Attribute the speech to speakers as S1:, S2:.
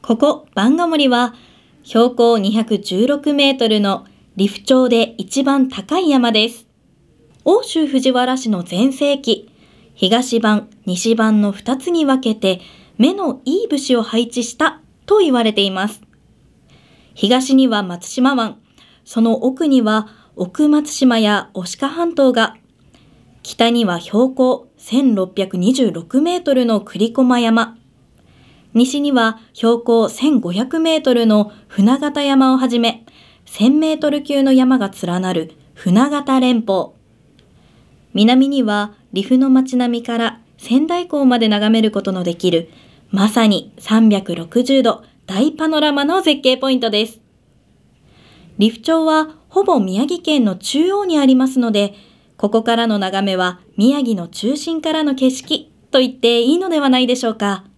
S1: ここ番ヶ森は標高216メートルの利府町で一番高い山です。奥州藤原氏の全盛期、東番、西番の2つに分けて目のいい武士を配置したと言われています。東には松島湾、その奥には奥松島や牡鹿半島が、北には標高1626メートルの栗駒山、西には標高1500メートルの船形山をはじめ、1000メートル級の山が連なる船形連峰。南には利府の町並みから仙台港まで眺めることのできる、まさに360度大パノラマの絶景ポイントです。利府町はほぼ宮城県の中央にありますので、ここからの眺めは宮城の中心からの景色と言っていいのではないでしょうか。